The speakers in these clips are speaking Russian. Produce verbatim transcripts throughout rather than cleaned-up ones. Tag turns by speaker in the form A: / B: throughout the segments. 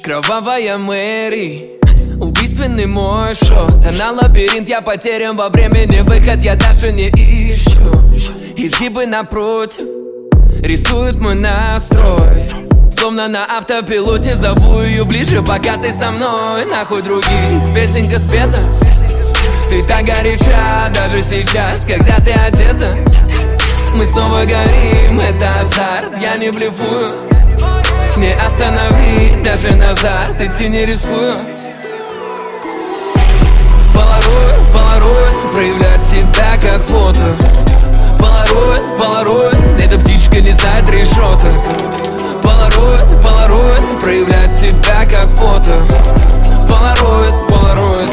A: Кровавая Мэри, убийственный мой шот. Она лабиринт, я потерян во времени. Выход я даже не ищу. Изгибы напротив рисуют мой настрой. Словно на автопилоте зову ее ближе, пока ты со мной. Нахуй других, песенка спета. Ты так горяча, даже сейчас, когда ты одета. Мы снова горим, это азарт, я не блефую. Не останови, даже назад идти не рискую. Полароид, полароид, проявлять себя как фото. Полароид, полароид, эта птичка не знает решеток. Полароид, полароид, проявлять себя как фото. Полароид, полароид.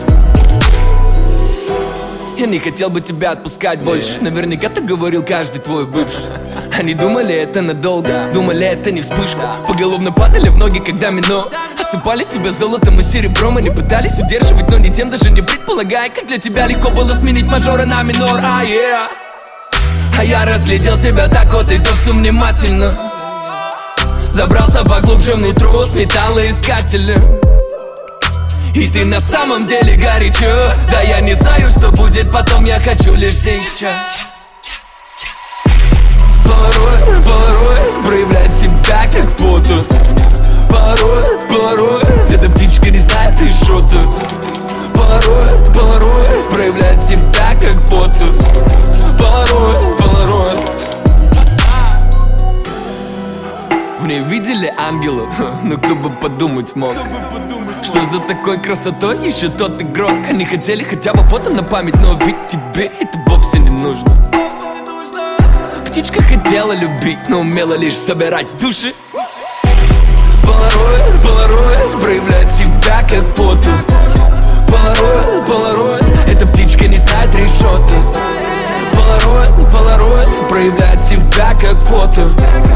A: Я не хотел бы тебя отпускать больше. Наверняка так говорил каждый твой бывший. Они думали, это надолго, думали, это не вспышка. Поголовно падали в ноги, когда минул. Осыпали тебя золотом и серебром. Они пытались удерживать, но не тем, даже не предполагая, как для тебя легко было сменить мажора на минор. А, yeah. А я разглядел тебя так вот и то все внимательно. Забрался поглубже внутрь с металлоискателем. И ты на самом деле горячо. Да я не знаю, что будет потом, я хочу лишь сейчас. Полароид, полароид, проявлять себя как фото. Полароид, полароид, эта птичка не знает решеток. Полароид, полароид, проявлять себя как фото. Полароид, полароид. В ней видели ангелов, но кто бы подумать мог, что за такой красотой еще тот игрок. Они хотели хотя бы фото на память, но ведь тебе это вовсе не нужно. Птичка хотела любить, но умела лишь собирать души. Полароид, полароид, проявлять себя как фото. Полароид, полароид, эта птичка не знает решеток. Полароид, полароид, проявлять себя как фото.